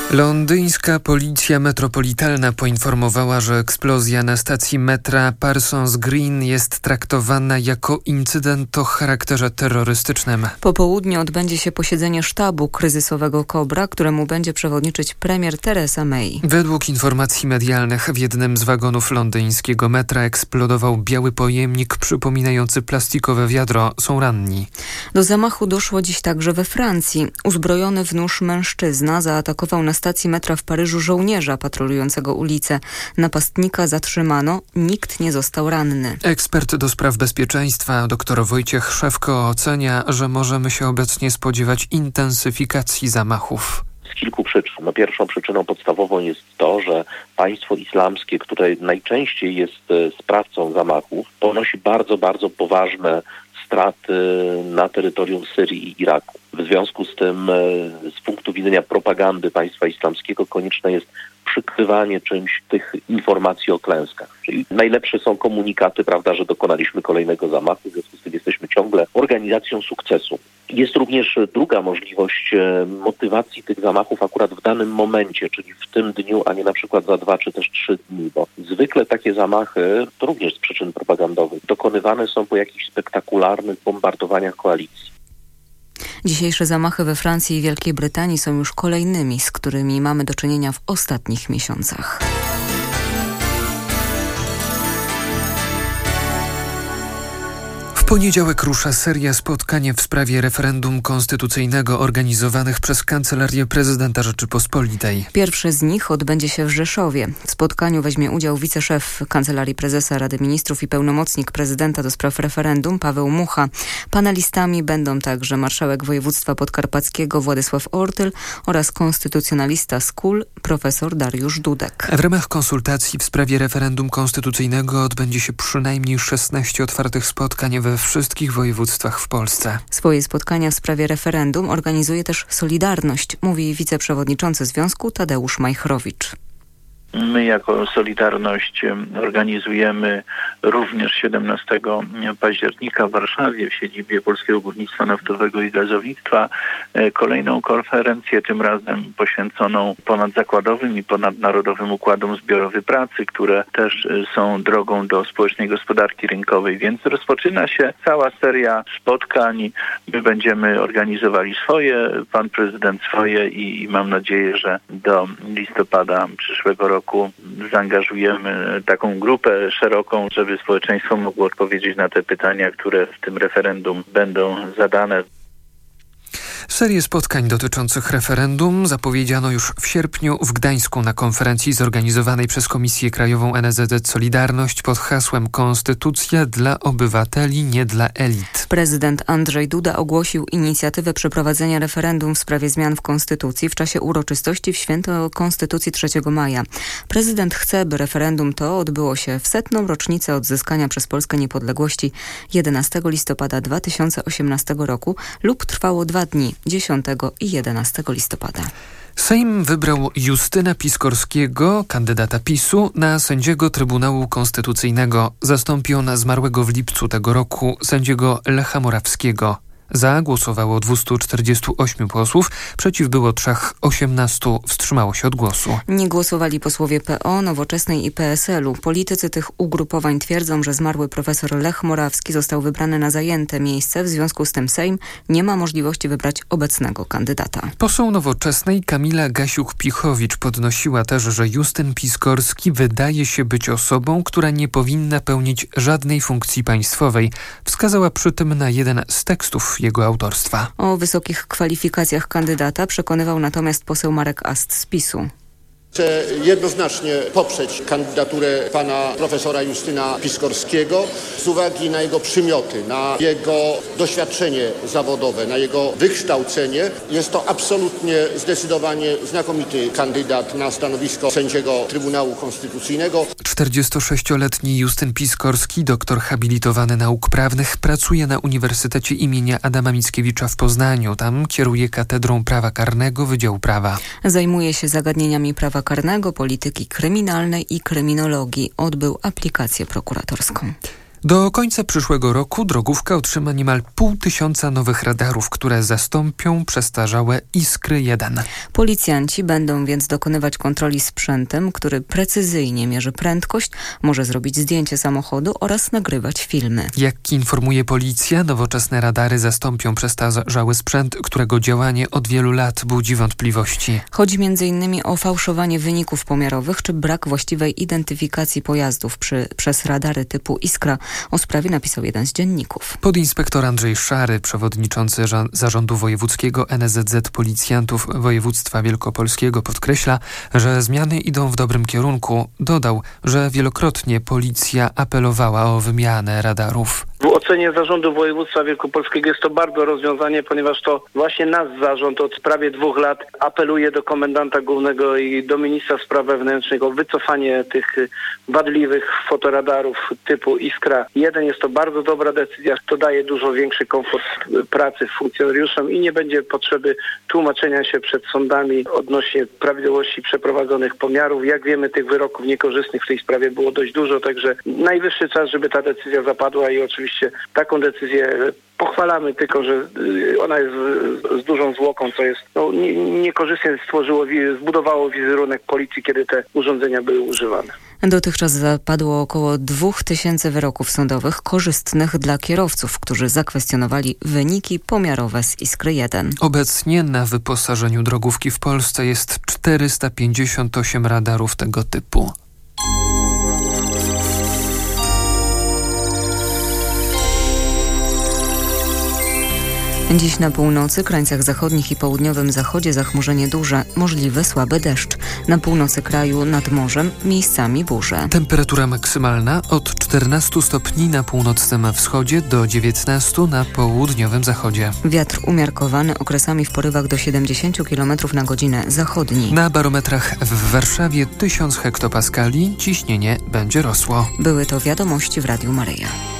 Londyńska Policja Metropolitalna poinformowała, że eksplozja na stacji metra Parsons Green jest traktowana jako incydent o charakterze terrorystycznym. Po południu odbędzie się posiedzenie sztabu kryzysowego KOBRA, któremu będzie przewodniczyć premier Theresa May. Według informacji medialnych w jednym z wagonów londyńskiego metra eksplodował biały pojemnik przypominający plastikowe wiadro. Są ranni. Do zamachu doszło dziś także we Francji. Uzbrojony w nóż mężczyzna zaatakował na stacji metra w Paryżu żołnierza patrolującego ulicę. Napastnika zatrzymano, nikt nie został ranny. Ekspert do spraw bezpieczeństwa dr Wojciech Szewko ocenia, że możemy się obecnie spodziewać intensyfikacji zamachów. Z kilku przyczyn. Pierwszą przyczyną podstawową jest to, że państwo islamskie, które najczęściej jest sprawcą zamachów, ponosi bardzo, bardzo poważne straty na terytorium Syrii i Iraku. W związku z tym z punktu widzenia propagandy państwa islamskiego konieczne jest przykrywanie czymś tych informacji o klęskach. Czyli najlepsze są komunikaty, prawda, że dokonaliśmy kolejnego zamachu, w związku z tym jesteśmy ciągle organizacją sukcesu. Jest również druga możliwość motywacji tych zamachów akurat w danym momencie, czyli w tym dniu, a nie na przykład za 2 czy też 3 dni, bo zwykle takie zamachy, to również z przyczyn propagandowych, dokonywane są po jakichś spektakularnych bombardowaniach koalicji. Dzisiejsze zamachy we Francji i Wielkiej Brytanii są już kolejnymi, z którymi mamy do czynienia w ostatnich miesiącach. W poniedziałek rusza seria spotkań w sprawie referendum konstytucyjnego organizowanych przez Kancelarię Prezydenta Rzeczypospolitej. Pierwsze z nich odbędzie się w Rzeszowie. W spotkaniu weźmie udział wiceszef Kancelarii Prezesa Rady Ministrów i pełnomocnik prezydenta do spraw referendum Paweł Mucha. Panelistami będą także marszałek województwa podkarpackiego Władysław Ortyl oraz konstytucjonalista z KUL profesor Dariusz Dudek. W ramach konsultacji w sprawie referendum konstytucyjnego odbędzie się przynajmniej 16 otwartych spotkań we wszystkich województwach w Polsce. Swoje spotkania w sprawie referendum organizuje też Solidarność, mówi wiceprzewodniczący związku Tadeusz Majchrowicz. My jako Solidarność organizujemy również 17 października w Warszawie w siedzibie Polskiego Górnictwa Naftowego i Gazownictwa kolejną konferencję, tym razem poświęconą ponadzakładowym i ponadnarodowym układom zbiorowej pracy, które też są drogą do społecznej gospodarki rynkowej. Więc rozpoczyna się cała seria spotkań. My będziemy organizowali swoje, pan prezydent swoje i mam nadzieję, że do listopada przyszłego roku zaangażujemy taką grupę szeroką, żeby społeczeństwo mogło odpowiedzieć na te pytania, które w tym referendum będą zadane. Serię spotkań dotyczących referendum zapowiedziano już w sierpniu w Gdańsku na konferencji zorganizowanej przez Komisję Krajową NSZZ Solidarność pod hasłem Konstytucja dla obywateli, nie dla elit. Prezydent Andrzej Duda ogłosił inicjatywę przeprowadzenia referendum w sprawie zmian w Konstytucji w czasie uroczystości w święto Konstytucji 3 maja. Prezydent chce, by referendum to odbyło się w 100. rocznicę odzyskania przez Polskę niepodległości 11 listopada 2018 roku lub trwało 2 dni, 10 i 11 listopada. Sejm wybrał Justyna Piskorskiego, kandydata PiS-u, na sędziego Trybunału Konstytucyjnego. Zastąpi ona zmarłego w lipcu tego roku sędziego Lecha Morawskiego. Za głosowało 248 posłów, przeciw było 3, 18 wstrzymało się od głosu. Nie głosowali posłowie PO, Nowoczesnej i PSL-u. Politycy tych ugrupowań twierdzą, że zmarły profesor Lech Morawski został wybrany na zajęte miejsce, w związku z tym Sejm nie ma możliwości wybrać obecnego kandydata. Poseł Nowoczesnej Kamila Gasiuk-Pichowicz podnosiła też, że Justyn Piskorski wydaje się być osobą, która nie powinna pełnić żadnej funkcji państwowej. Wskazała przy tym na jeden z tekstów jego autorstwa. O wysokich kwalifikacjach kandydata przekonywał natomiast poseł Marek Ast z PiS-u. Chcę jednoznacznie poprzeć kandydaturę pana profesora Justyna Piskorskiego z uwagi na jego przymioty, na jego doświadczenie zawodowe, na jego wykształcenie. Jest to absolutnie, zdecydowanie znakomity kandydat na stanowisko sędziego Trybunału Konstytucyjnego. 46-letni Justyn Piskorski, doktor habilitowany nauk prawnych, pracuje na Uniwersytecie imienia Adama Mickiewicza w Poznaniu. Tam kieruje katedrą prawa karnego Wydziału Prawa. Zajmuje się zagadnieniami prawa karnego, polityki kryminalnej i kryminologii. Odbył aplikację prokuratorską. Do końca przyszłego roku drogówka otrzyma niemal 500 nowych radarów, które zastąpią przestarzałe Iskry 1. Policjanci będą więc dokonywać kontroli sprzętem, który precyzyjnie mierzy prędkość, może zrobić zdjęcie samochodu oraz nagrywać filmy. Jak informuje policja, nowoczesne radary zastąpią przestarzały sprzęt, którego działanie od wielu lat budzi wątpliwości. Chodzi m.in. o fałszowanie wyników pomiarowych czy brak właściwej identyfikacji pojazdów przez radary typu Iskra. O sprawie napisał jeden z dzienników. Podinspektor Andrzej Szary, przewodniczący Zarządu Wojewódzkiego NSZZ Policjantów Województwa Wielkopolskiego, podkreśla, że zmiany idą w dobrym kierunku. Dodał, że wielokrotnie policja apelowała o wymianę radarów. W ocenie Zarządu Województwa Wielkopolskiego jest to bardzo rozwiązanie, ponieważ to właśnie nasz zarząd od prawie 2 lat apeluje do komendanta głównego i do ministra spraw wewnętrznych o wycofanie tych wadliwych fotoradarów typu Iskra 1. Jest to bardzo dobra decyzja, to daje dużo większy komfort pracy funkcjonariuszom i nie będzie potrzeby tłumaczenia się przed sądami odnośnie prawidłowości przeprowadzonych pomiarów. Jak wiemy, tych wyroków niekorzystnych w tej sprawie było dość dużo, także najwyższy czas, żeby ta decyzja zapadła i oczywiście taką decyzję pochwalamy, tylko że ona jest z dużą zwłoką, co jest niekorzystnie zbudowało wizerunek policji, kiedy te urządzenia były używane. Dotychczas zapadło około 2000 wyroków sądowych korzystnych dla kierowców, którzy zakwestionowali wyniki pomiarowe z Iskry 1. Obecnie na wyposażeniu drogówki w Polsce jest 458 radarów tego typu. Dziś na północy, krańcach zachodnich i południowym zachodzie zachmurzenie duże, możliwy słaby deszcz. Na północy kraju nad morzem miejscami burze. Temperatura maksymalna od 14 stopni na północnym wschodzie do 19 na południowym zachodzie. Wiatr umiarkowany, okresami w porywach do 70 km na godzinę zachodni. Na barometrach w Warszawie 1000 hektopaskali, ciśnienie będzie rosło. Były to wiadomości w Radiu Maryja.